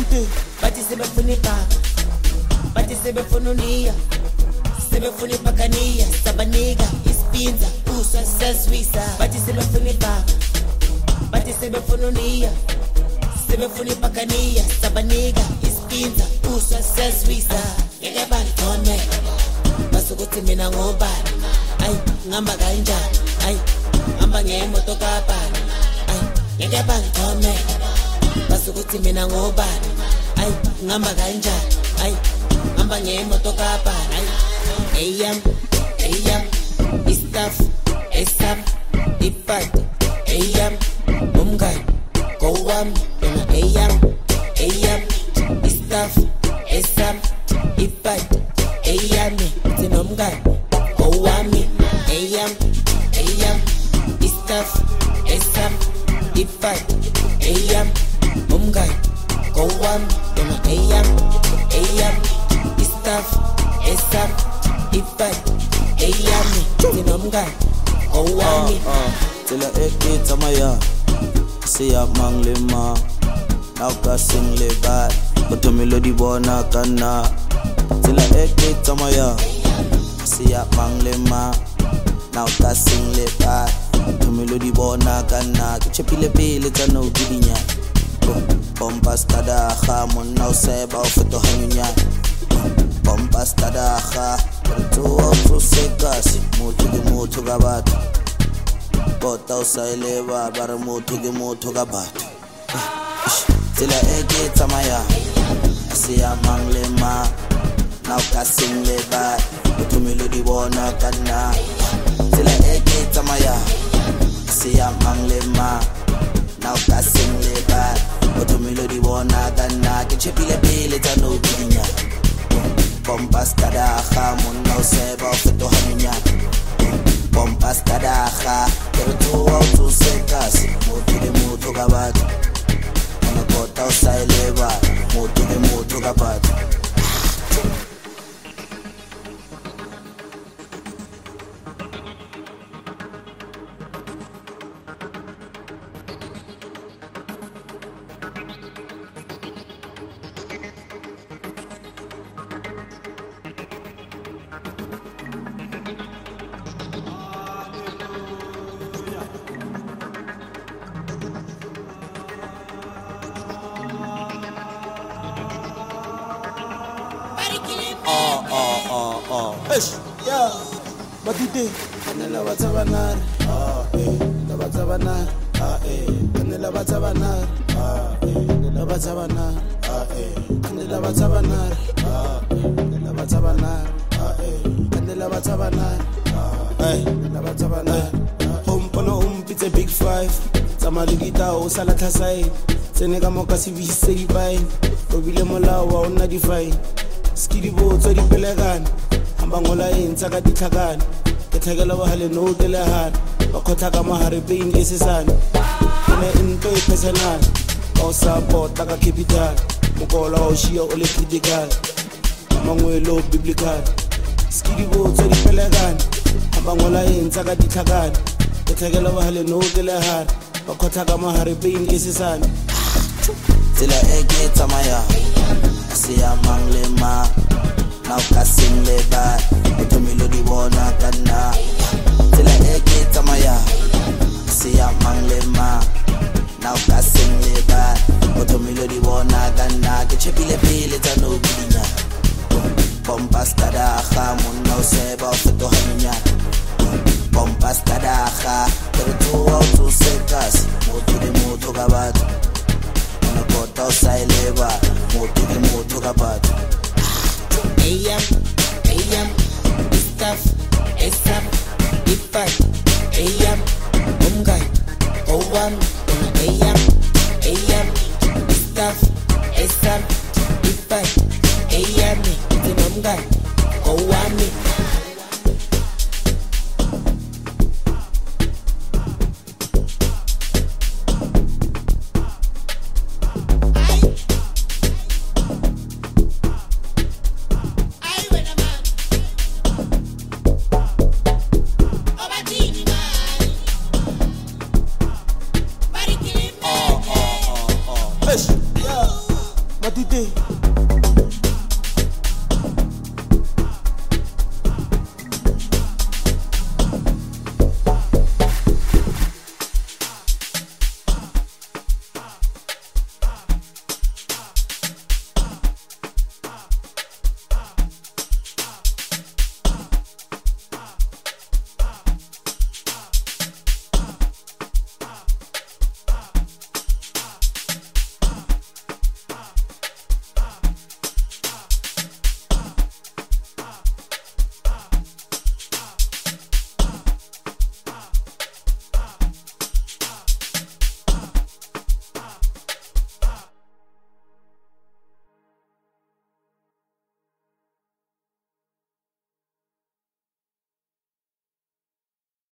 bathi sebefuna ibhaka, bathi sebefuna uniya, sebefuna ibhakaniya, sabanika isipinza uswa seswisa. Bathi sebefuna ibhaka, bathi sebefuna uniya, sebefuna ibhakaniya, sabanika isipinza uswa seswisa. Ngeke bangithome basukuthi mina ngobani, ayi ngihamba kanjani, ayi ngihamba ngemoto kabani, ayi ngeke bangithome basukuthi mina ngobani, ayi ngihamba kanjani, ayi ngihamba ngemoto kabani, ayi eyam istaff esam ipati eyam umngani gowami yona eyam istaff esam ipati eyami sinomngani gowami eyam istaff esam ipati eyam umngani gowami yona eyam istaff esam ipati eyami sinomngani gowami. Tila ekita maya siya manglema nauka single bad kuto melody bona kana. Tila ekita maya siya manglema nauka single bad kuto melody bona kana. Kichepile pile tano gidinya bompas tadaha mona useba ufeto hanyunya bompas tadaha tu sekasi mutu gabatu bota usaileba bara mutu gabatu. Tila ekita maya siya manglema nauka single bad kuto melody bona kana. Tila ekita maya siya manglema nauka single bad kuto melody bona kana. Kichepile pile tano gidinya bompas tadaha mona useba ufeto hanyunya bompas tadaha tu sekasi mutu gabatu bota usaileba mutu gabatu. Yeah, Batite, Canela Batabanar, the Batabanar, Canela Batabanar, the Batabanar, Canela Batabanar, the Batabanar, Canela Batabanar, the Batabanar, Home it's a big five, Samaligita, Osalata side, Seneca Mocasi V Vine, Robile Mola, 95, Skiddy Boat, Sorry Pelagan. Bangola in Sagati Tagan, the Tagala Hale no de la Had, Okotaka Mahari being Gesisan, in Toy Pesanan, or support Taka Capital, Mokola Oshia Olympical, Mangwe low biblical, Skiddy Boat, Sorry Pelagan, Bangola in Sagati Tagan, the Tagala Hale no de la Had, Okotaka Mahari being Gesisan. Tila ekita maya siya manglema nauka single bad kuto melody bona kana. Tila ekita maya siya manglema nauka single bad kuto melody bona kana. Kichepile pile tano gidinya bompas tadaha mona useba ufeto hanyunya bompas tadaha tu sekasi mutu gabatu bota usaileba mutu gabatu. Eyam istaff esam ipati eyam umngani gowami